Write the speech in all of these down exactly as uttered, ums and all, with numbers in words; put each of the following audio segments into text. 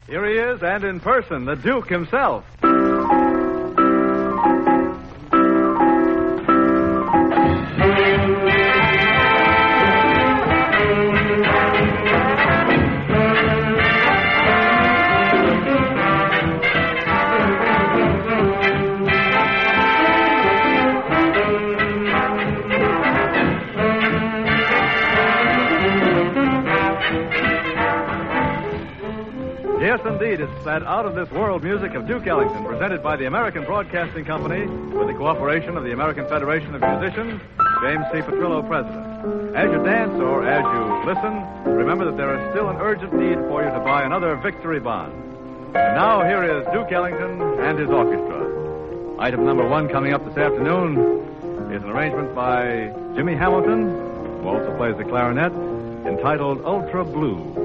Here he is, and in person, the Duke himself. Yes, indeed, it's that out-of-this-world music of Duke Ellington, presented by the American Broadcasting Company with the cooperation of the American Federation of Musicians, James C. Petrillo, President. As you dance or as you listen, remember that there is still an urgent need for you to buy another Victory Bond. And now here is Duke Ellington and his orchestra. Item number one coming up this afternoon is an arrangement by Jimmy Hamilton, who also plays the clarinet, entitled Ultra Blue.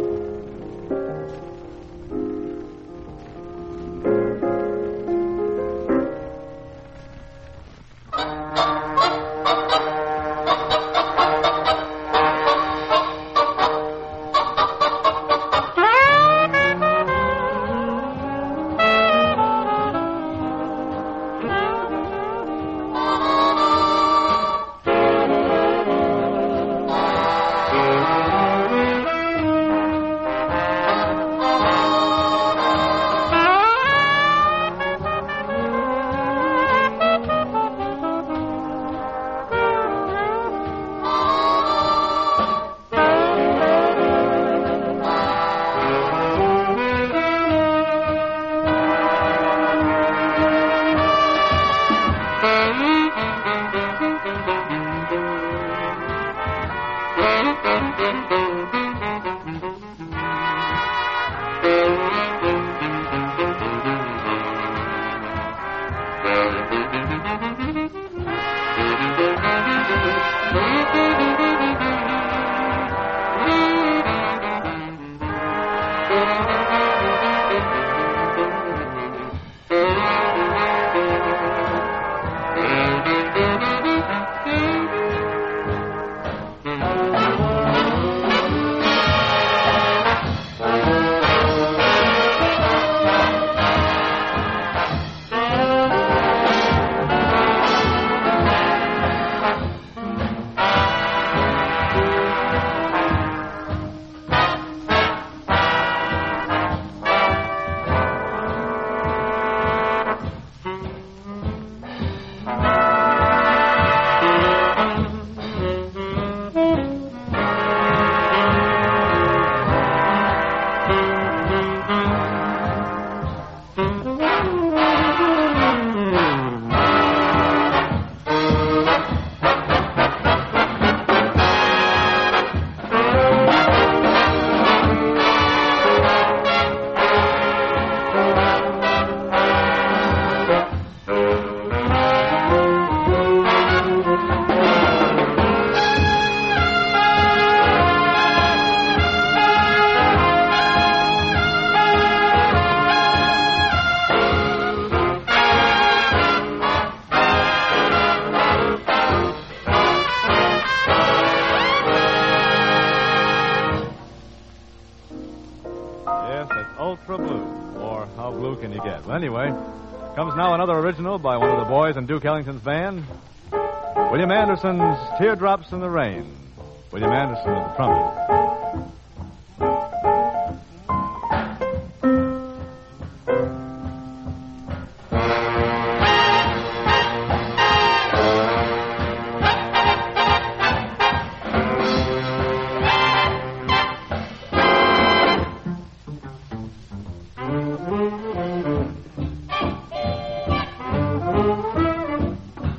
Ultra Blue, or How Blue Can You Get? Well, anyway, comes now another original by one of the boys in Duke Ellington's band, William Anderson's Teardrops in the Rain. William Anderson at the trumpet.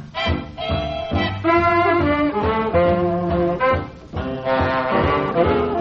Thank you.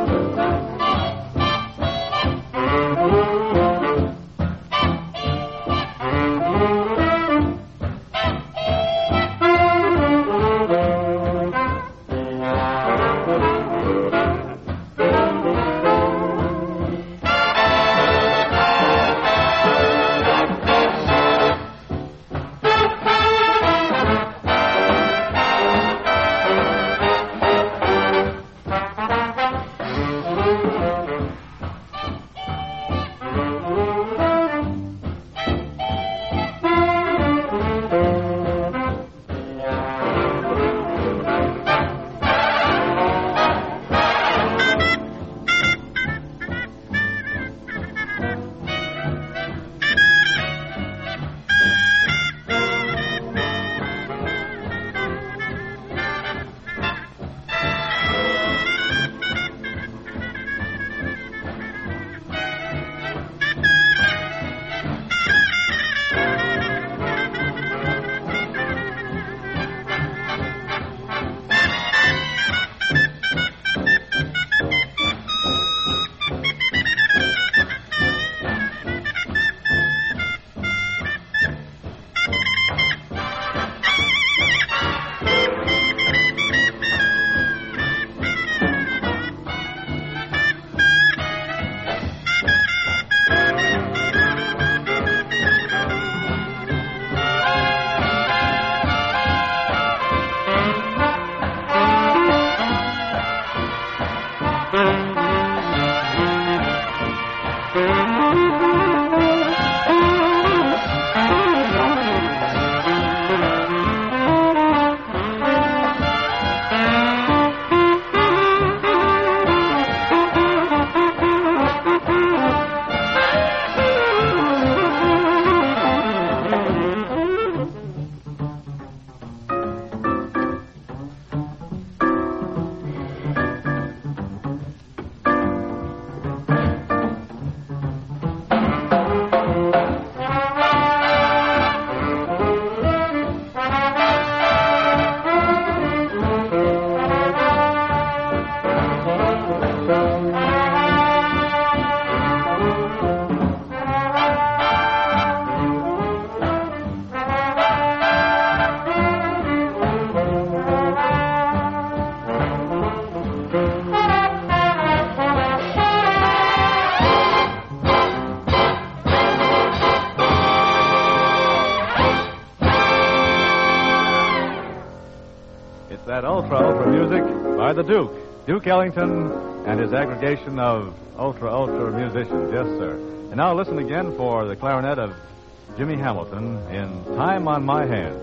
That ultra, ultra music by the Duke, Duke Ellington, and his aggregation of ultra, ultra musicians. Yes, sir. And now listen again for the clarinet of Jimmy Hamilton in Time on My Hands.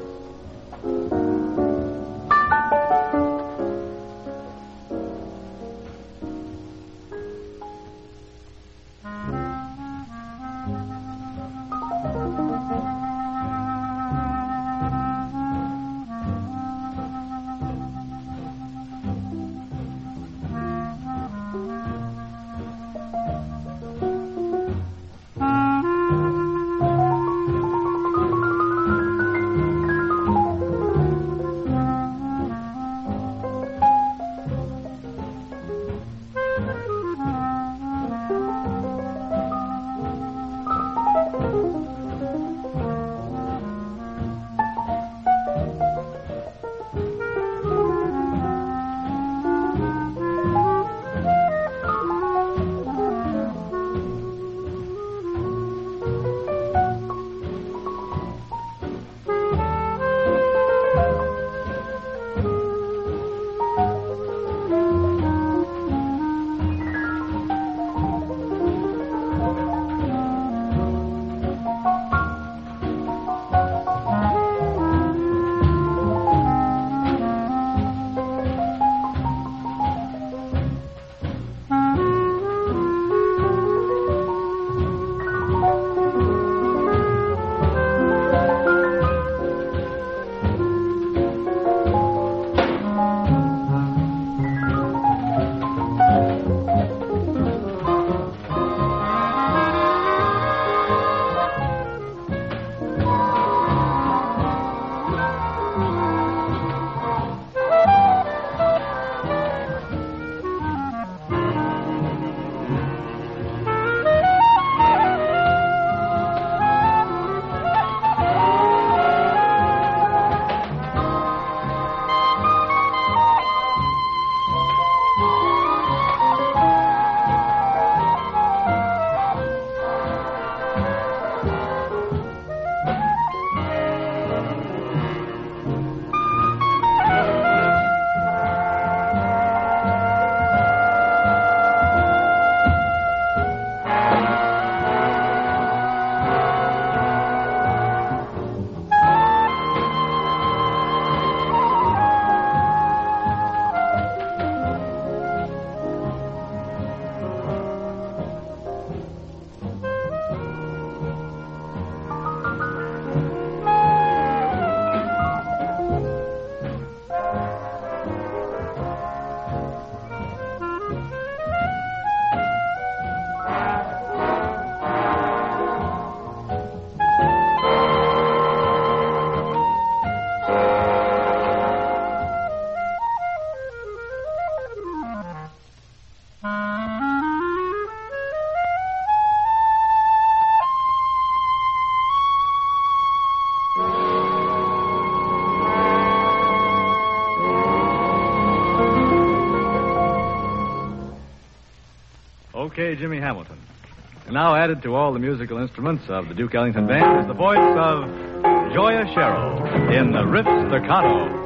Okay, Jimmy Hamilton. And now added to all the musical instruments of the Duke Ellington Band is the voice of Joya Sherrill in the Ritz Staccato.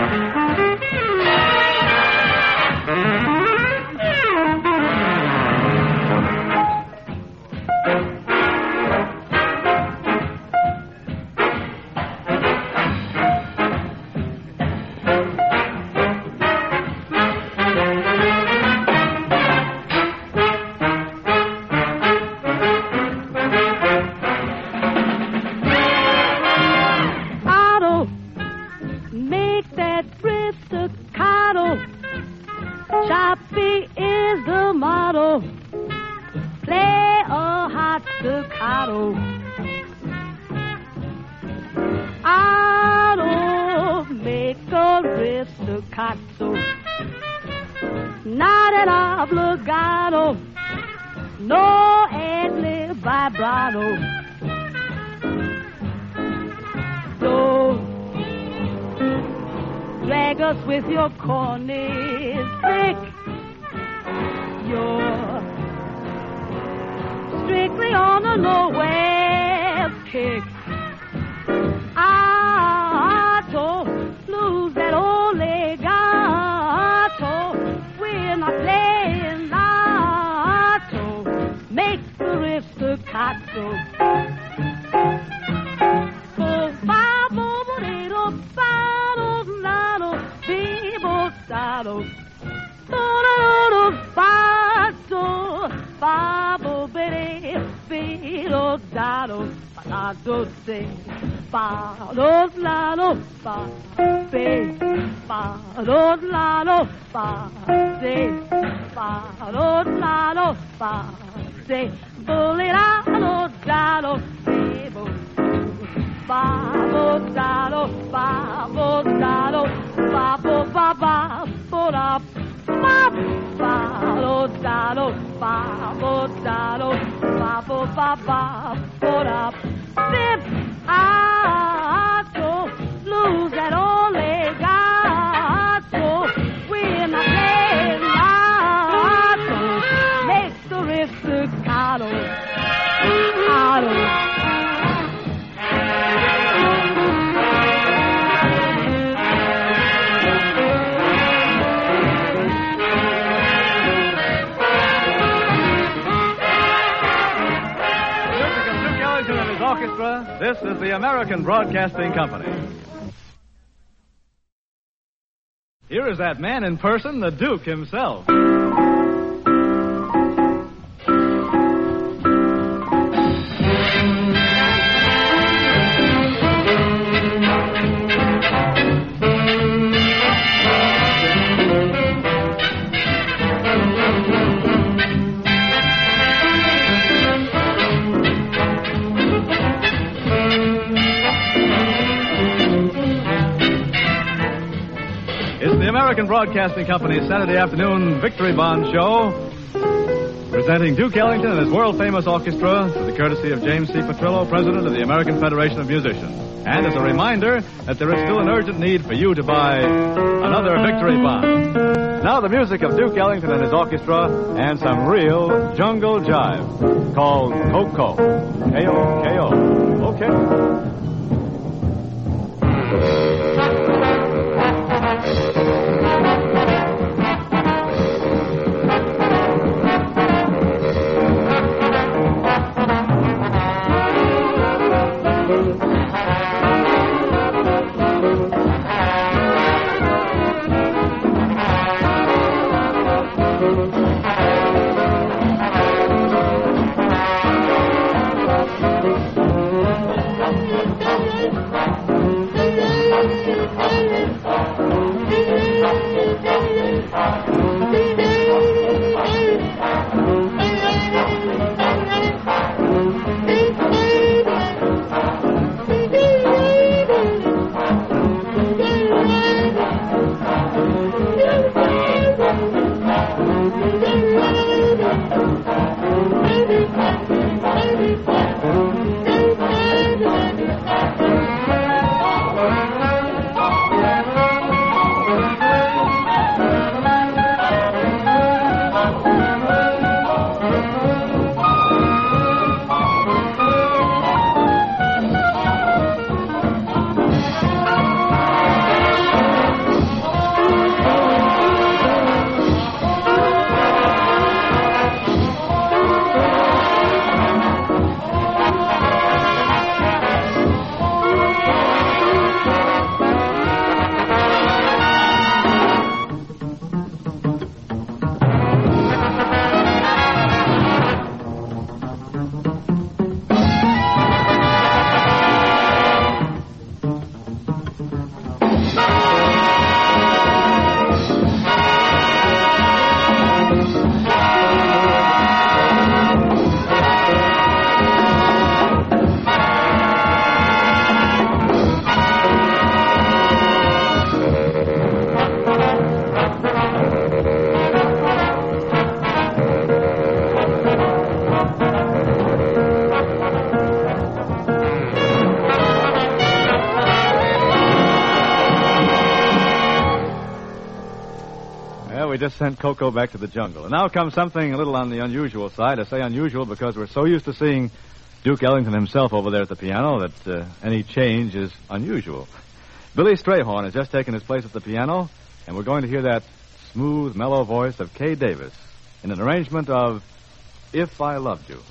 Choppy is the motto. Play a hot staccato. Auto, make a riff staccato. Not an obligato. No ad-lib vibrato. So drag us with your corny stick. You're strictly on a low wave kick. Auto, lose that old legato. We're not playing lotto. Make the riff staccato. Babo bere filo dado palado se palos lalo pa pe palos lalo pa se palos lalo pa se bolero dado bebo babo dado babo dado babo baba bora bab balo dalo babo dalo babo baba bora zip ato lose that old legato. We're not playing lotto. Make the riff staccato. Auto. Orchestra, this is the American Broadcasting Company. Here is that man in person, the Duke himself. American Broadcasting Company's Saturday afternoon Victory Bond show, presenting Duke Ellington and his world-famous orchestra to the courtesy of James C. Petrillo, President of the American Federation of Musicians. And as a reminder that there is still an urgent need for you to buy another Victory Bond. Now the music of Duke Ellington and his orchestra and some real jungle jive called Coco. K O K O. Okay. Well, we just sent Coco back to the jungle. And now comes something a little on the unusual side. I say unusual because we're so used to seeing Duke Ellington himself over there at the piano that uh, any change is unusual. Billy Strayhorn has just taken his place at the piano, and we're going to hear that smooth, mellow voice of Kay Davis in an arrangement of If I Loved You.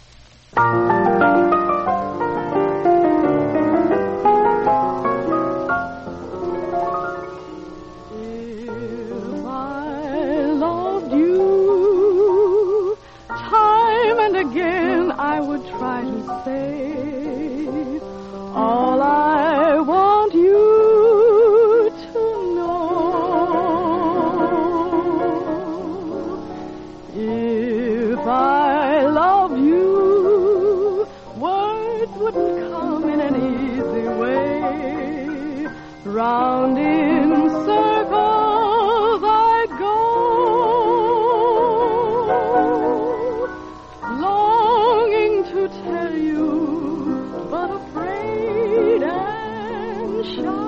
If I loved you, time and again I would try to say all I want you to know. If I love you, words wouldn't come in an easy way. Round in circles I go, longing to tell you, but afraid and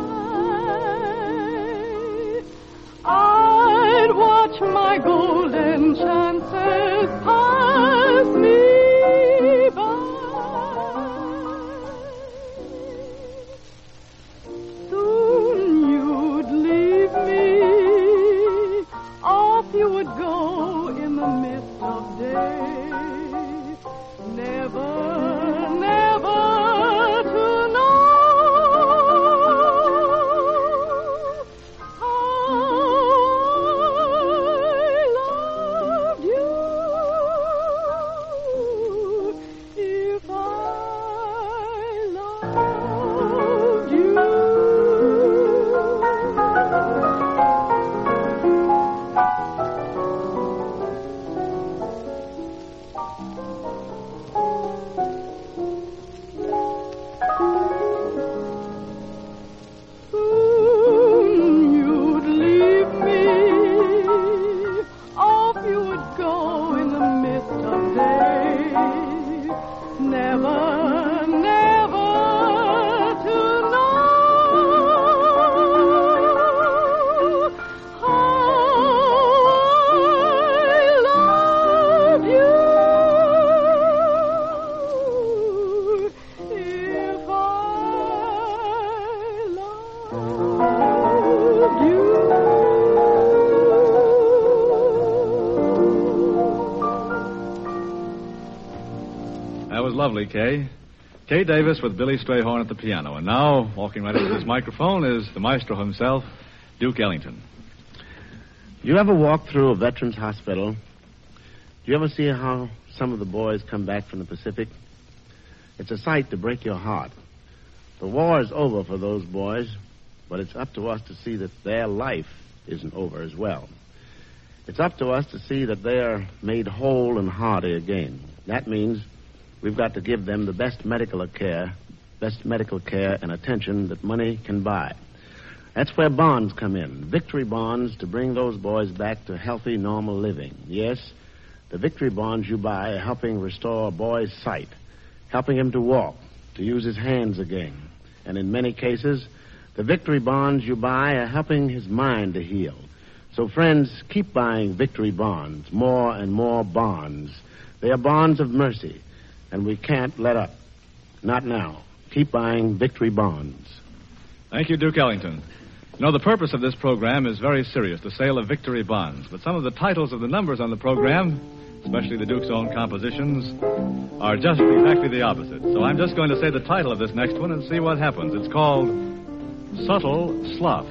shy. I'd watch my golden chances pass me by. Soon you'd leave me, off you would go in the mist of day. Never, never to know how I loved you. If I loved you. Soon you'd leave me, off you would go in the mist of day. Never, never to know how I loved you. If I loved you. That was lovely, Kay. Kay Davis with Billy Strayhorn at the piano. And now, walking right up to this microphone is the maestro himself, Duke Ellington. Do you ever walk through a veterans hospital? Do you ever see how some of the boys come back from the Pacific? It's a sight to break your heart. The war is over for those boys, but it's up to us to see that their life isn't over as well. It's up to us to see that they are made whole and hearty again. That means we've got to give them the best medical care, best medical care and attention that money can buy. That's where bonds come in, victory bonds to bring those boys back to healthy, normal living. Yes, the victory bonds you buy are helping restore a boy's sight, helping him to walk, to use his hands again. And in many cases, the victory bonds you buy are helping his mind to heal. So, friends, keep buying victory bonds, more and more bonds. They are bonds of mercy, and we can't let up. Not now. Keep buying victory bonds. Thank you, Duke Ellington. You know, the purpose of this program is very serious, the sale of victory bonds. But some of the titles of the numbers on the program, especially the Duke's own compositions, are just exactly the opposite. So I'm just going to say the title of this next one and see what happens. It's called Subtle Slough.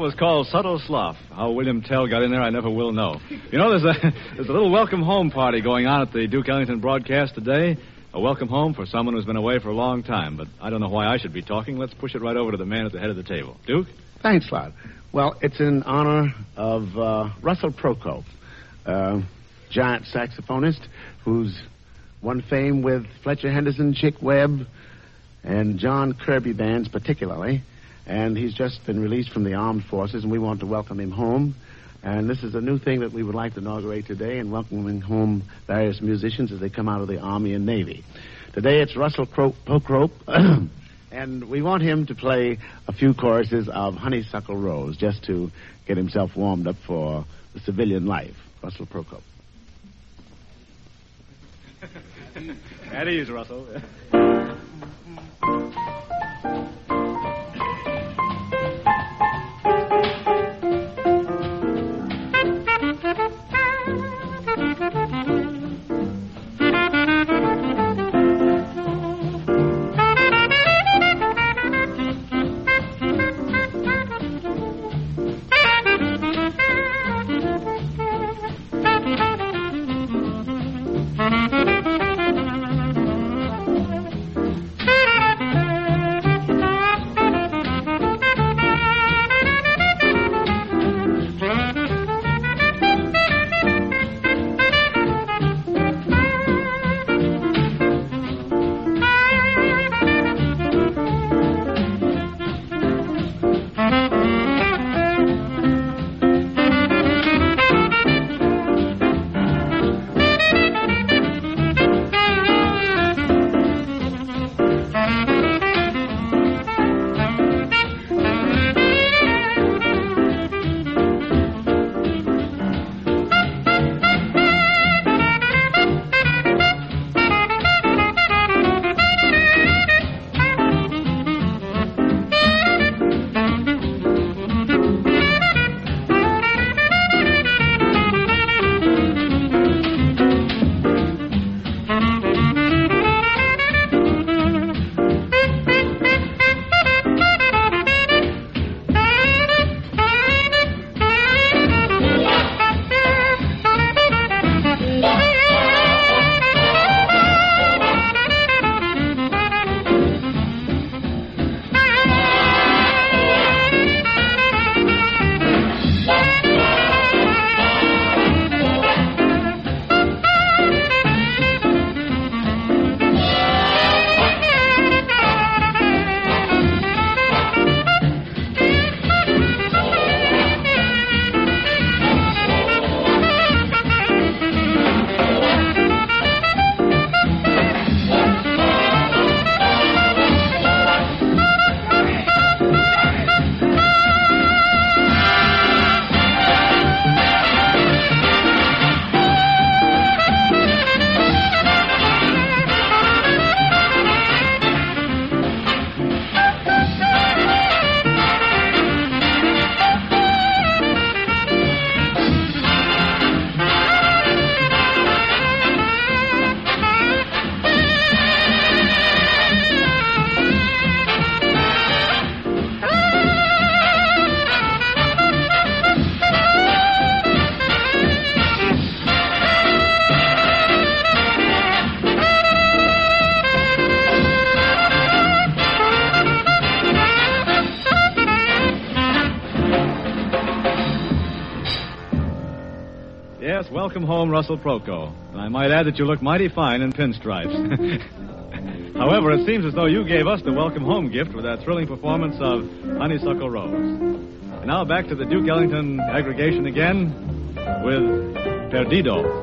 was called Subtle Slough. How William Tell got in there, I never will know. You know, there's a there's a little welcome home party going on at the Duke Ellington broadcast today. A welcome home for someone who's been away for a long time. But I don't know why I should be talking. Let's push it right over to the man at the head of the table. Duke? Thanks, Lod. Well, it's in honor of uh, Russell Procope, uh, giant saxophonist who's won fame with Fletcher Henderson, Chick Webb, and John Kirby bands particularly. And he's just been released from the armed forces, and we want to welcome him home. And this is a new thing that we would like to inaugurate today, and welcoming home various musicians as they come out of the Army and Navy. Today it's Russell Procope, and we want him to play a few choruses of Honeysuckle Rose, just to get himself warmed up for the civilian life. Russell Procope. At ease, Russell. Yes, welcome home, Russell Procope. And I might add that you look mighty fine in pinstripes. However, it seems as though you gave us the welcome home gift with that thrilling performance of Honeysuckle Rose. And now back to the Duke Ellington aggregation again with Perdido.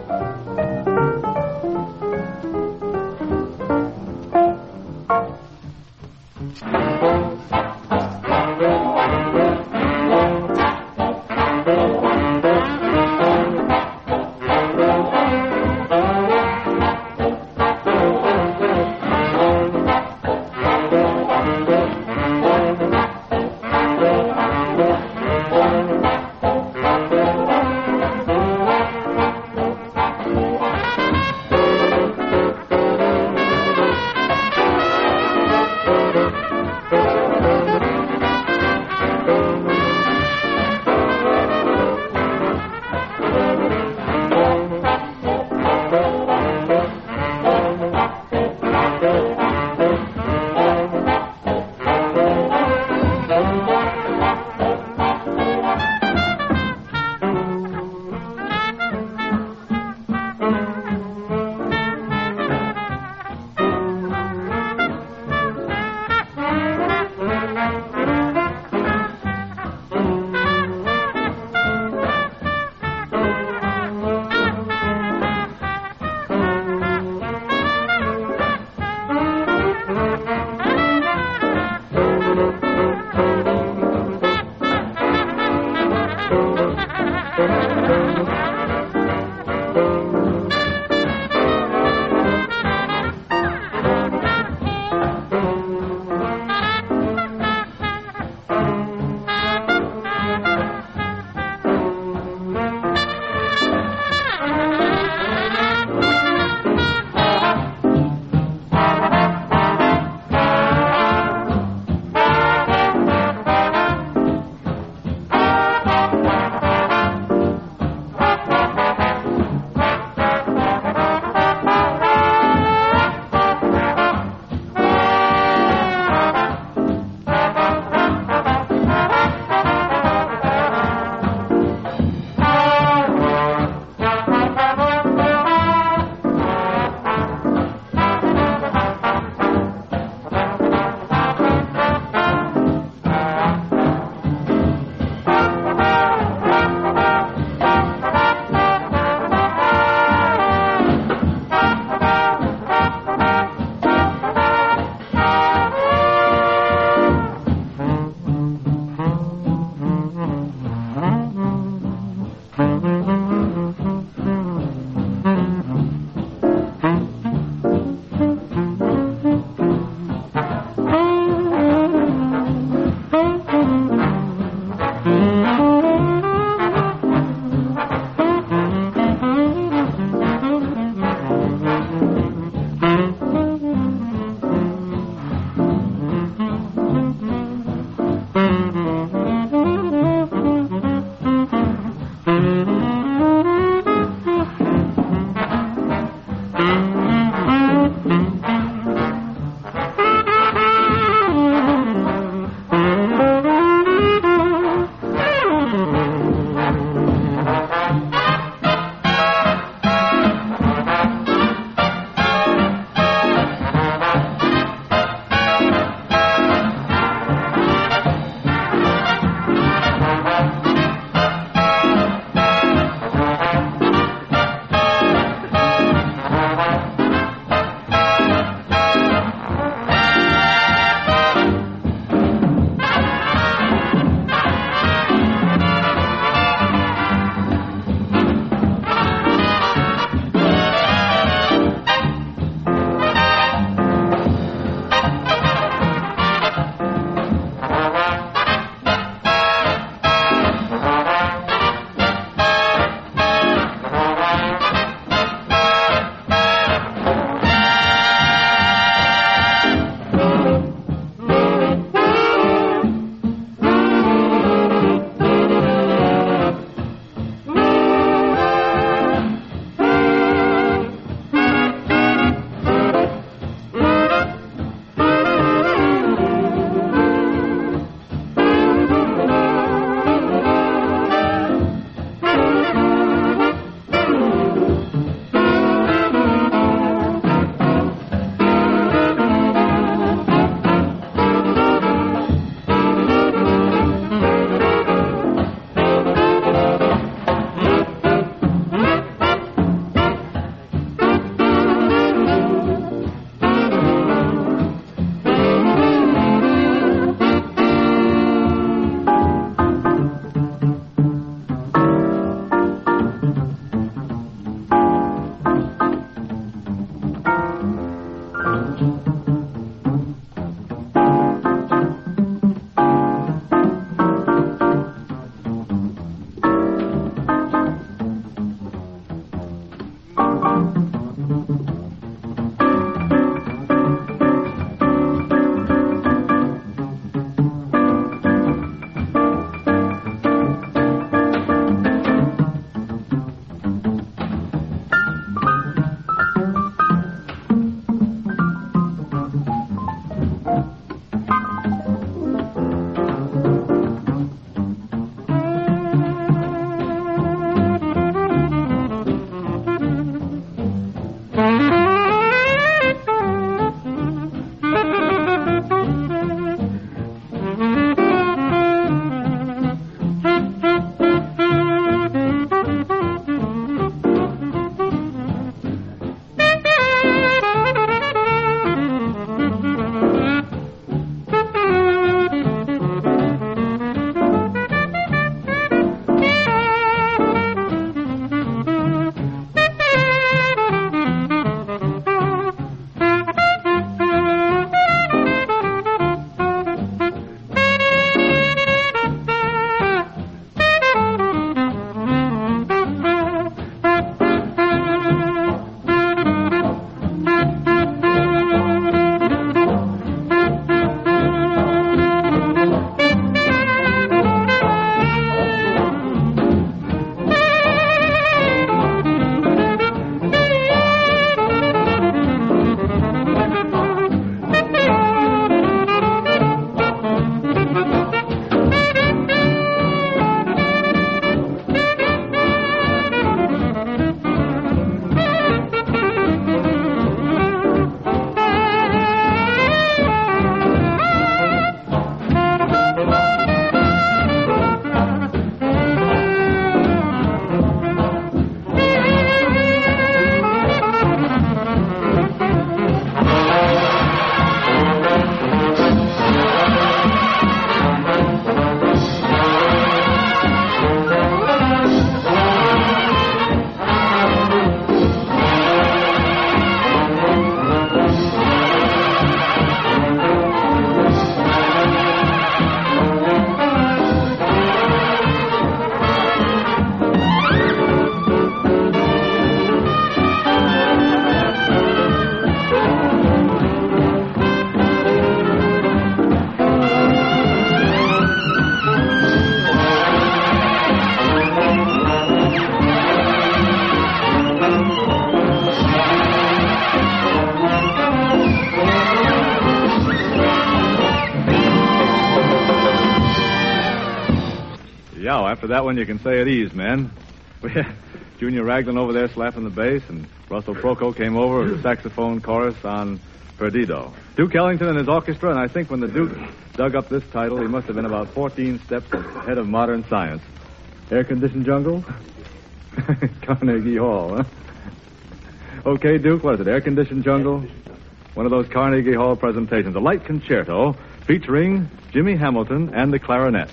after that one, you can say at ease, men. We had Junior Raglan over there slapping the bass, and Russell Proco came over with a saxophone chorus on Perdido. Duke Ellington and his orchestra, and I think when the Duke dug up this title, he must have been about fourteen steps ahead of modern science. Air-conditioned jungle? Carnegie Hall, huh? Okay, Duke, what is it, air-conditioned jungle? One of those Carnegie Hall presentations, a light concerto featuring Jimmy Hamilton and the clarinet.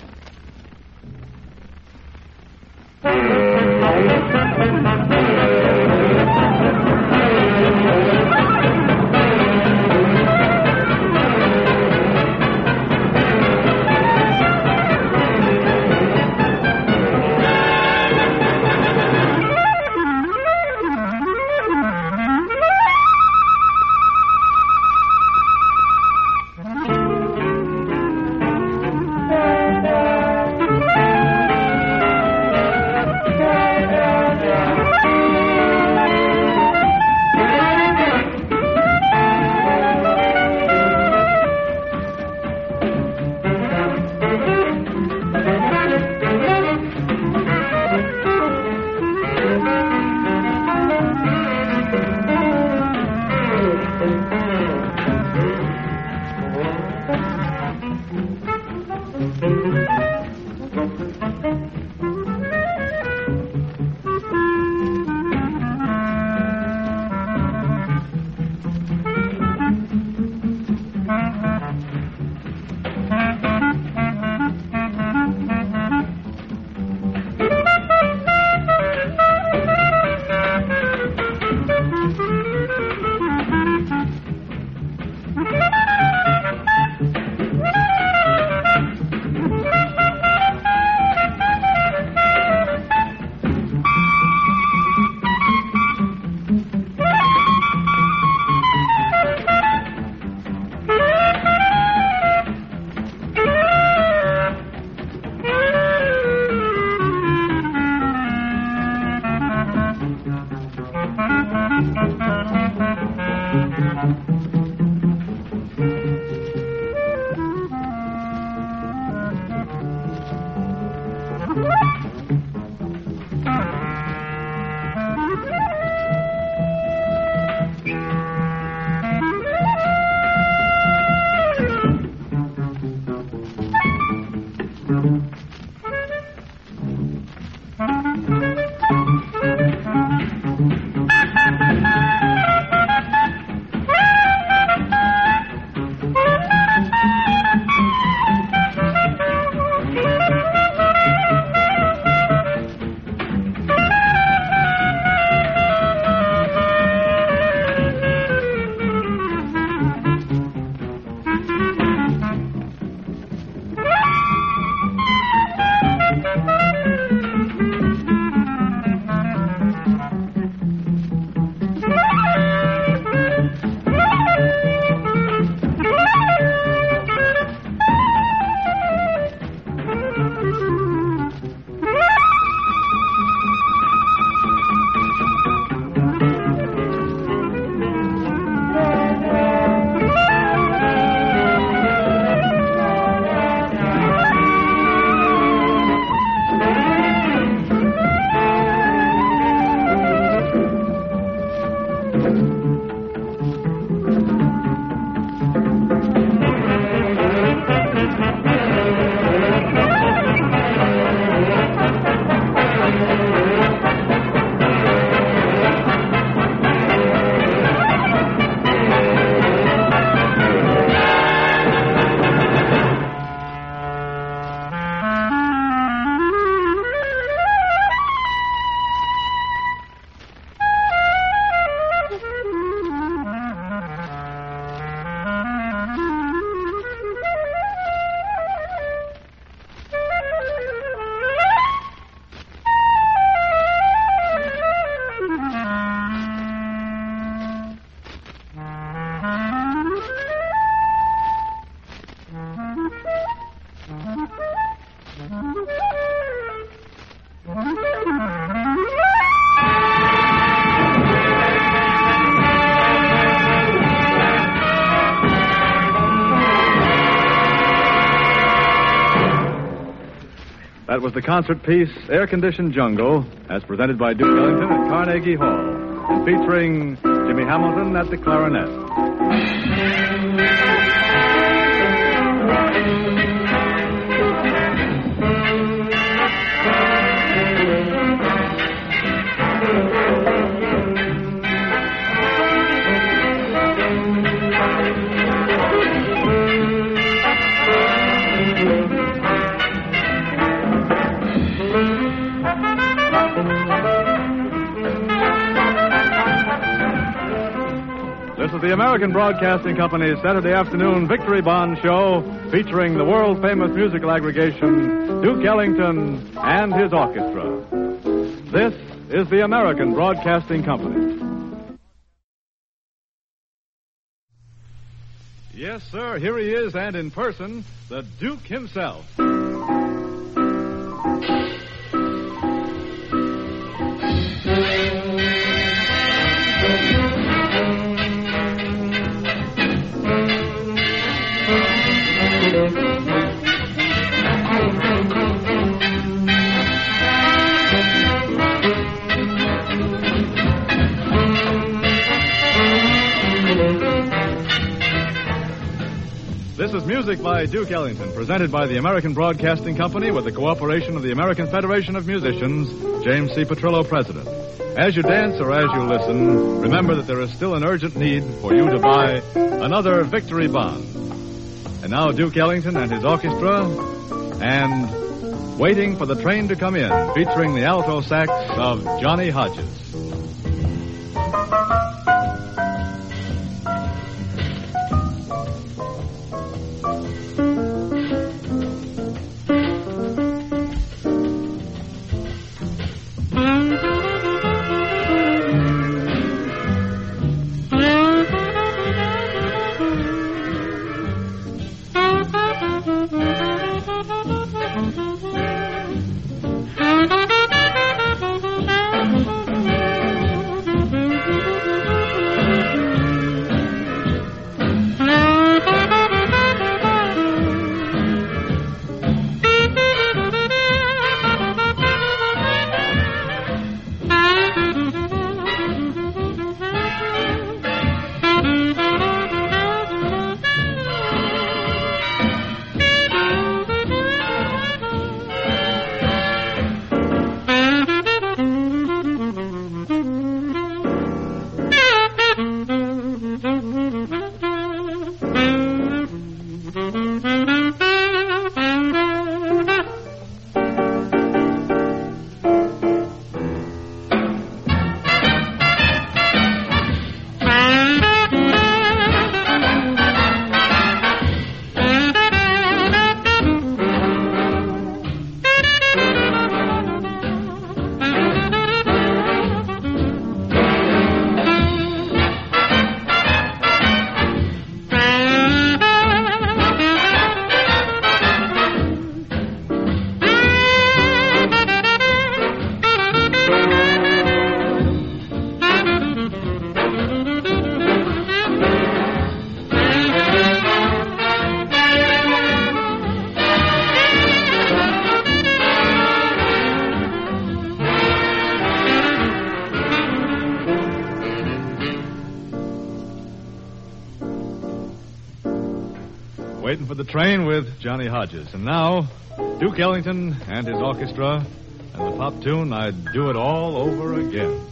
That was the concert piece, Air Conditioned Jungle, as presented by Duke Ellington at Carnegie Hall, and featuring Jimmy Hamilton at the clarinet. This is the American Broadcasting Company's Saturday afternoon Victory Bond show featuring the world-famous musical aggregation Duke Ellington and his orchestra. This is the American Broadcasting Company. Yes, sir, here he is, and in person, the Duke himself. This is music by Duke Ellington, presented by the American Broadcasting Company with the cooperation of the American Federation of Musicians, James C. Petrillo, President. As you dance or as you listen, remember that there is still an urgent need for you to buy another Victory Bond. And now Duke Ellington and his orchestra, and Waiting for the Train to Come In, featuring the alto sax of Johnny Hodges. Waiting for the Train with Johnny Hodges. And now, Duke Ellington and his orchestra, and the pop tune, I'd Do It All Over Again.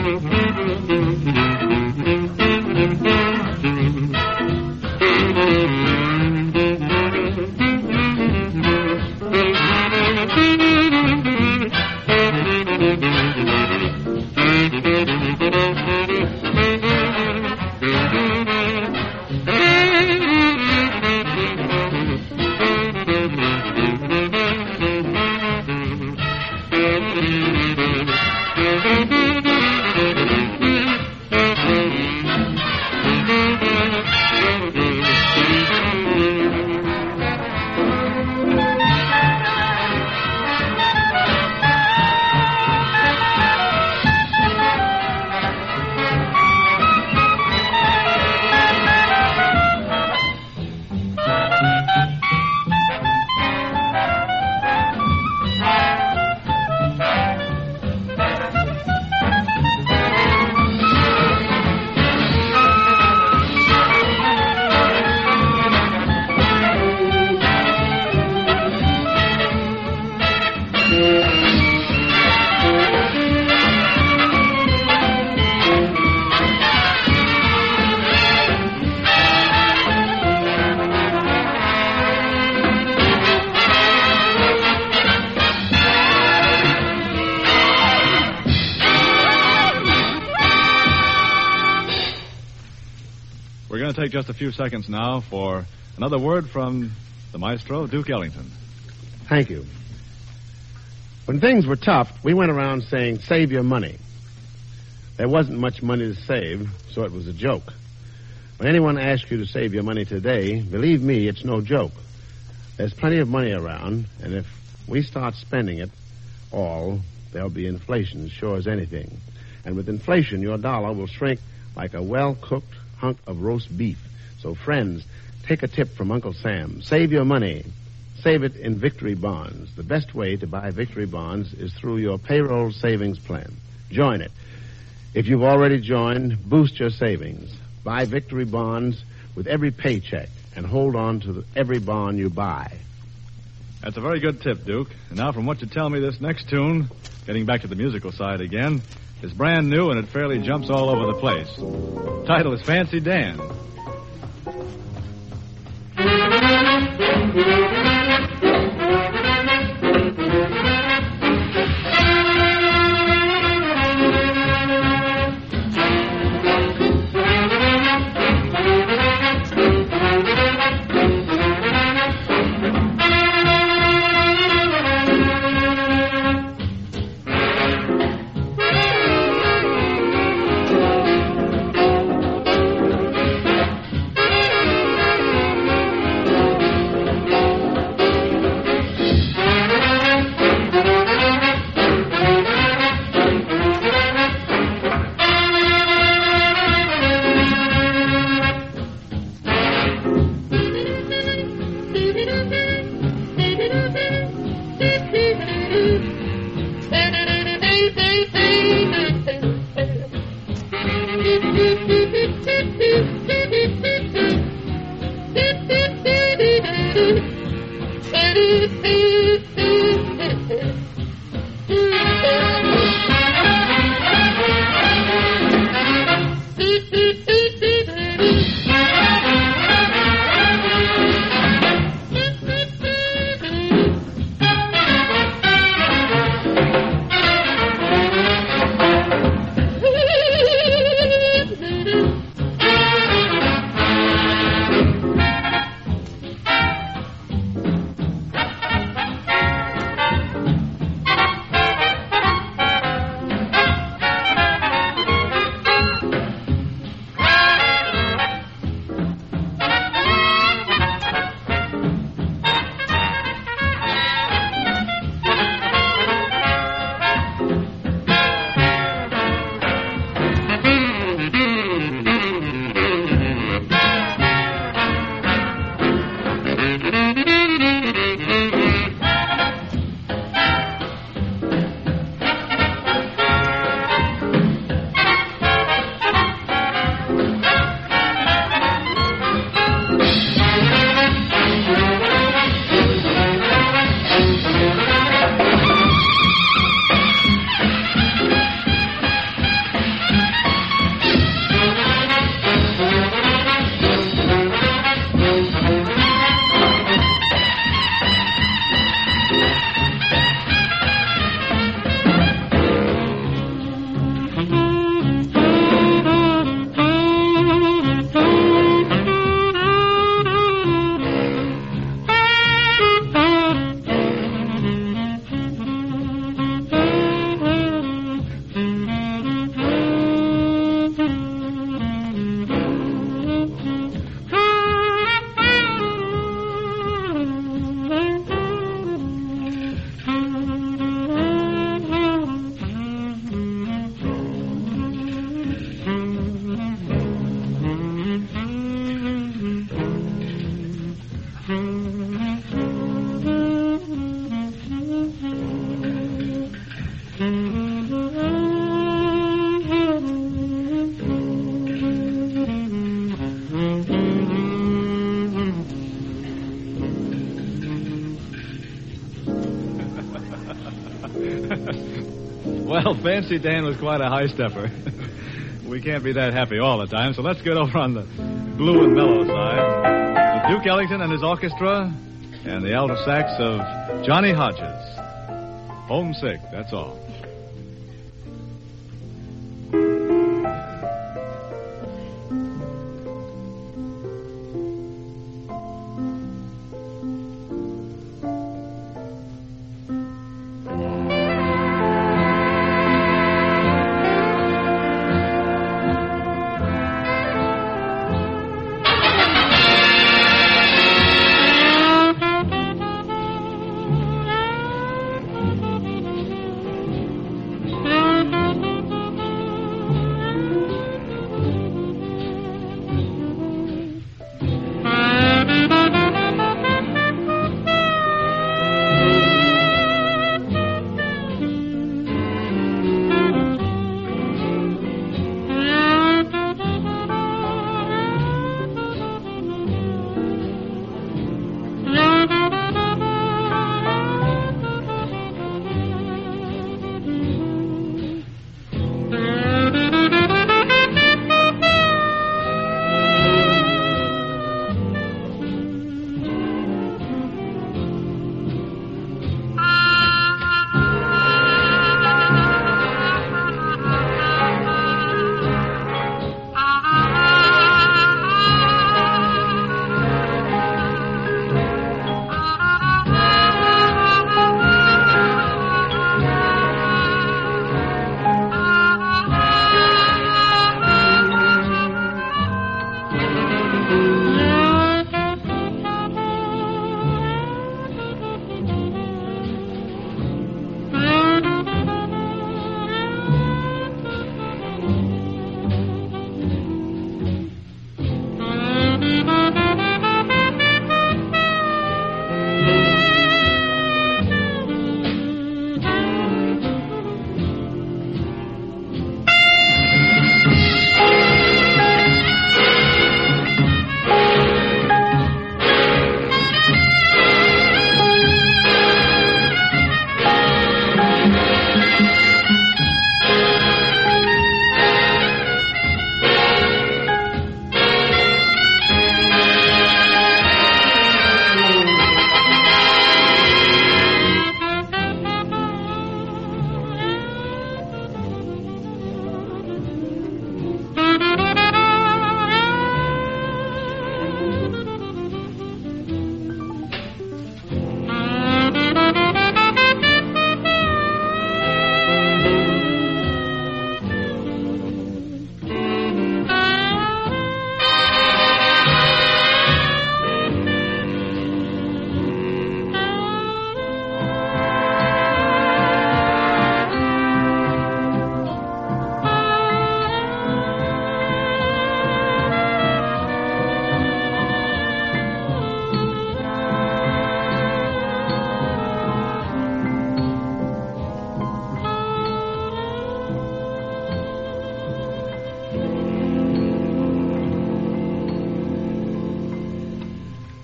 Mm-hmm. take just a few seconds now for another word from the maestro, Duke Ellington. Thank you. When things were tough, we went around saying, save your money. There wasn't much money to save, so it was a joke. When anyone asks you to save your money today, believe me, it's no joke. There's plenty of money around, and if we start spending it all, there'll be inflation, as sure as anything. And with inflation, your dollar will shrink like a well-cooked hunk of roast beef. So, friends, take a tip from Uncle Sam. Save your money. Save it in Victory Bonds. The best way to buy Victory Bonds is through your payroll savings plan. Join it. If you've already joined, boost your savings. Buy Victory Bonds with every paycheck and hold on to the, every bond you buy. That's a very good tip, Duke. And now, from what you tell me, this next tune, getting back to the musical side again, is brand new and it fairly jumps all over the place. The title is Fancy Dan. Well, Fancy Dan was quite a high stepper. We can't be that happy all the time, so let's get over on the blue and mellow side. With Duke Ellington and his orchestra and the alto sax of Johnny Hodges. Homesick, that's all.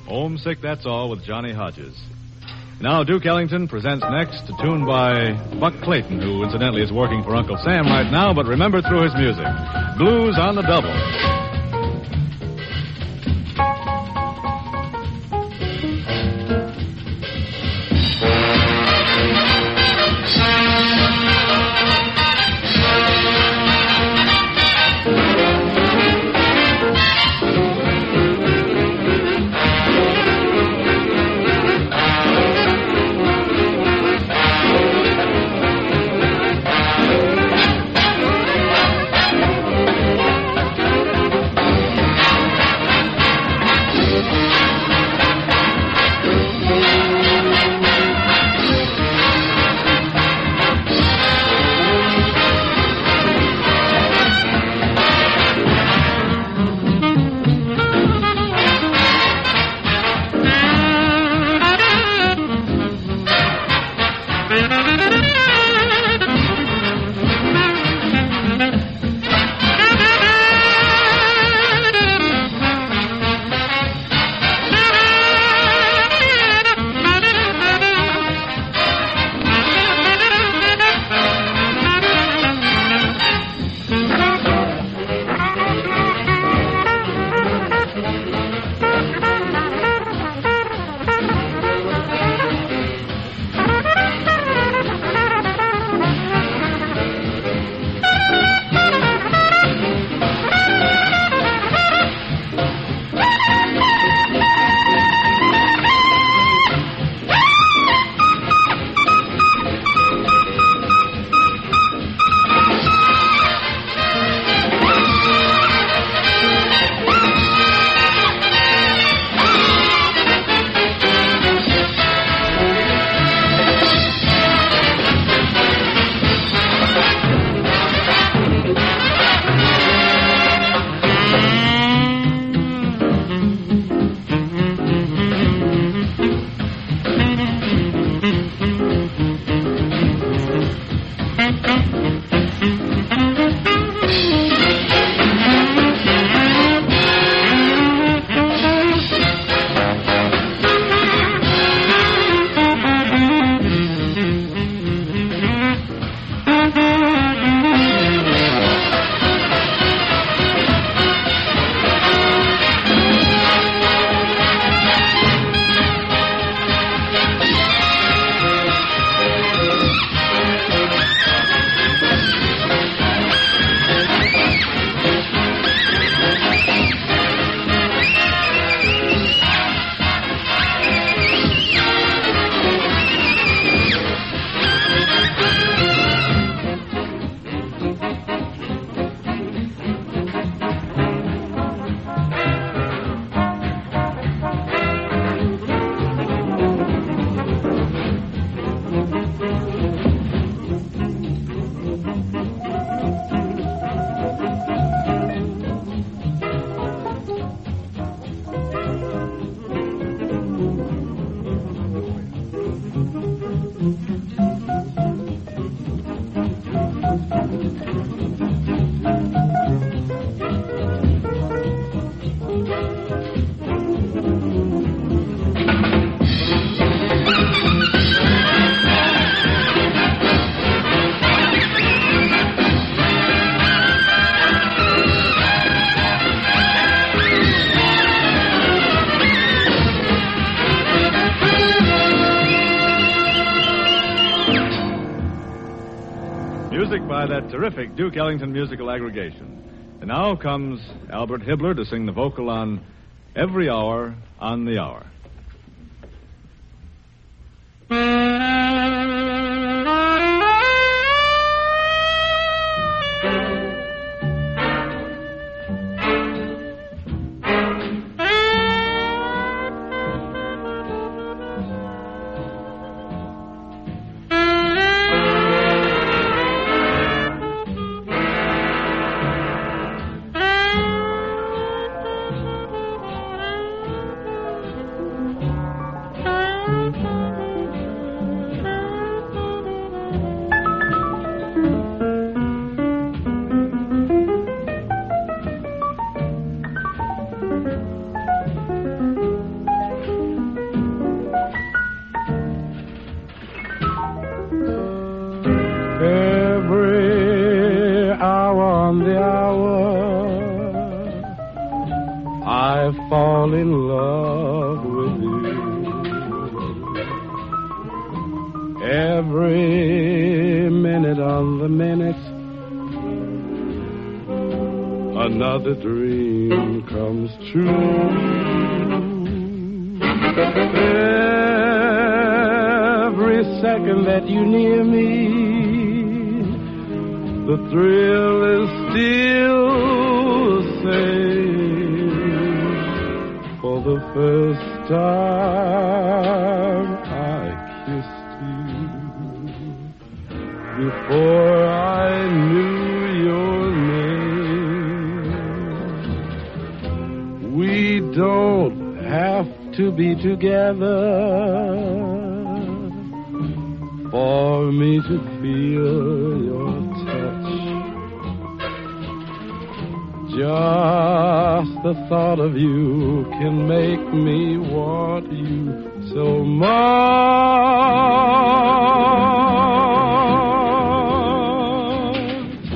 Homesick, That's All with Johnny Hodges. Now, Duke Ellington presents next a tune by Buck Clayton, who incidentally is working for Uncle Sam right now, but remember through his music. Blues on the Double. Music by that terrific Duke Ellington musical aggregation. And now comes Albert Hibbler to sing the vocal on Every Hour on the Hour. every minute on the minute, another dream comes true. Every second that you near me, the thrill is still the same. For the first time I kissed you before I knew your name. We don't have to be together for me to feel your touch. Just the thought of you can make me want you so much.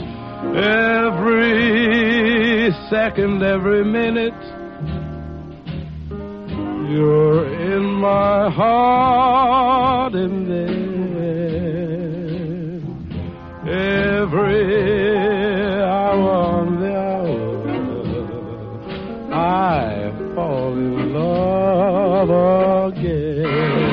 Every second, every minute, you're in my heart, and then every hour on the hour, I fall in love again.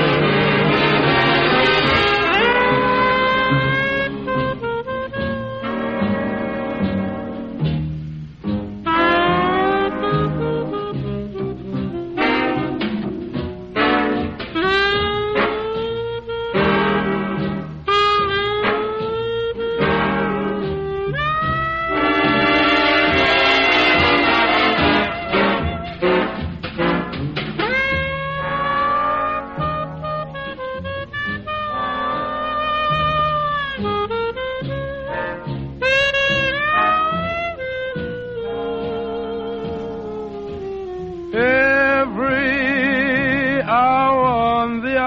Every hour on the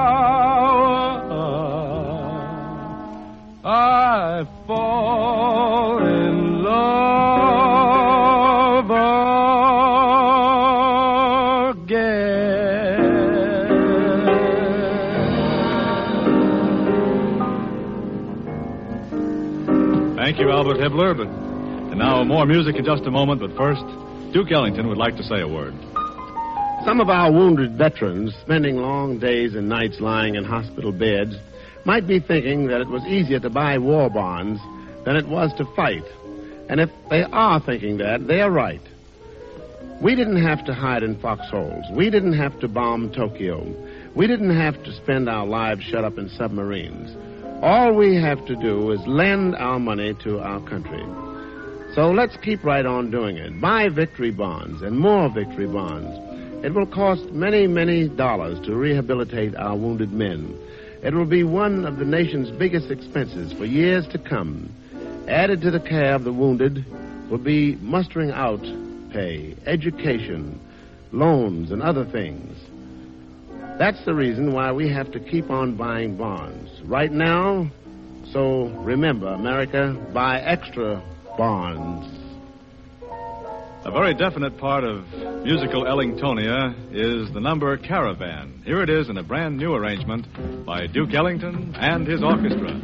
hour, I fall in love again. Thank you, Albert Hibbler. But, and now more music in just a moment, but first, Duke Ellington would like to say a word. Some of our wounded veterans, spending long days and nights lying in hospital beds, might be thinking that it was easier to buy war bonds than it was to fight. And if they are thinking that, they are right. We didn't have to hide in foxholes. We didn't have to bomb Tokyo. We didn't have to spend our lives shut up in submarines. All we have to do is lend our money to our country. So let's keep right on doing it. Buy victory bonds and more victory bonds. It will cost many, many dollars to rehabilitate our wounded men. It will be one of the nation's biggest expenses for years to come. Added to the care of the wounded will be mustering out pay, education, loans, and other things. That's the reason why we have to keep on buying bonds. Right now, so remember, America, buy extra bonds. A very definite part of musical Ellingtonia is the number Caravan. Here it is in a brand new arrangement by Duke Ellington and his orchestra.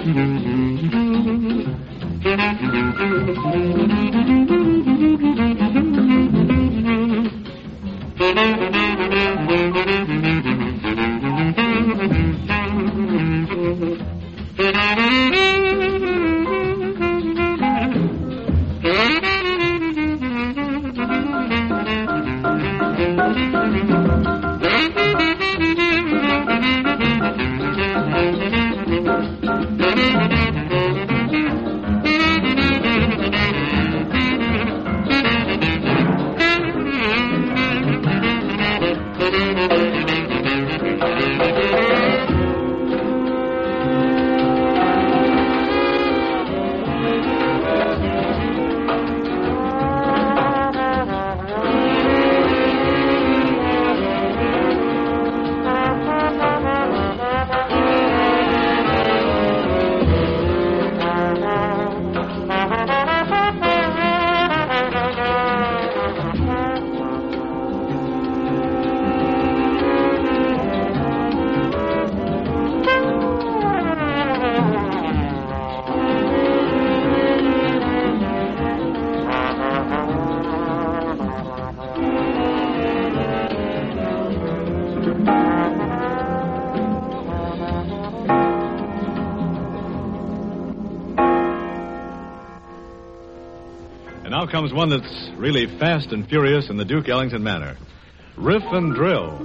And now comes one that's really fast and furious in the Duke Ellington manner. Riff and Drill.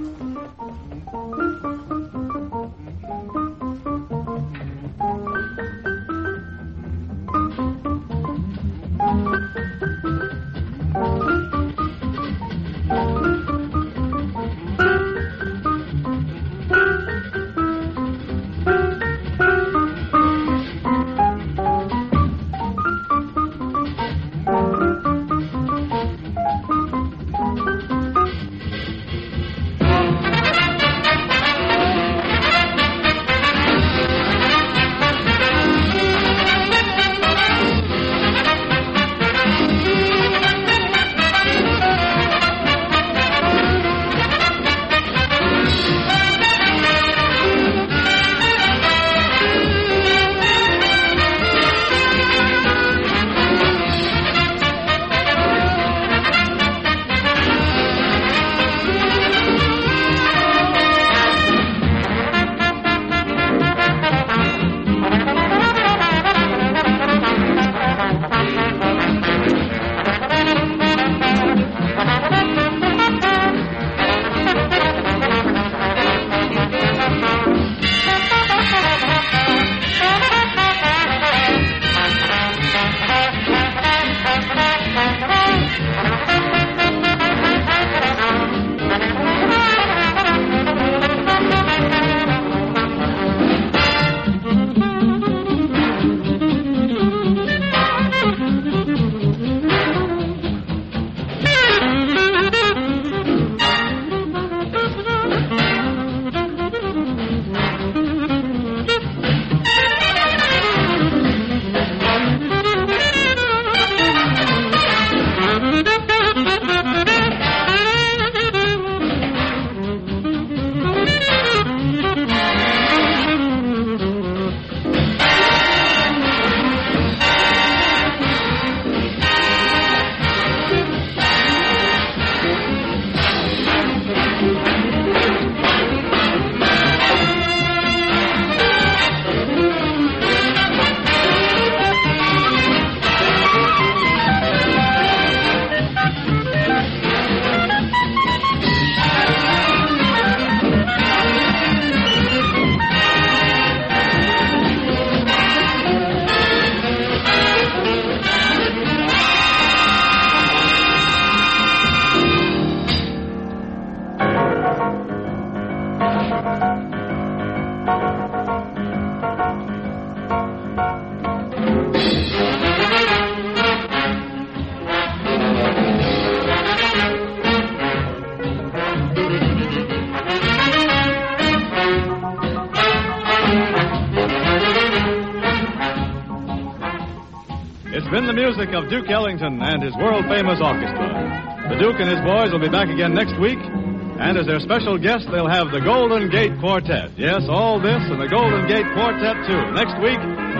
It's been the music of Duke Ellington and his world-famous orchestra. The Duke and his boys will be back again next week, and as their special guest, they'll have the Golden Gate Quartet. Yes, all this and the Golden Gate Quartet, too, next week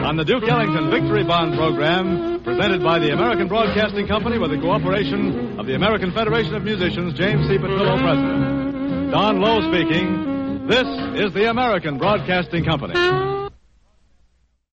on the Duke Ellington Victory Bond program, presented by the American Broadcasting Company with the cooperation of the American Federation of Musicians, James C. Petrillo, President. Don Lowe speaking. This is the American Broadcasting Company.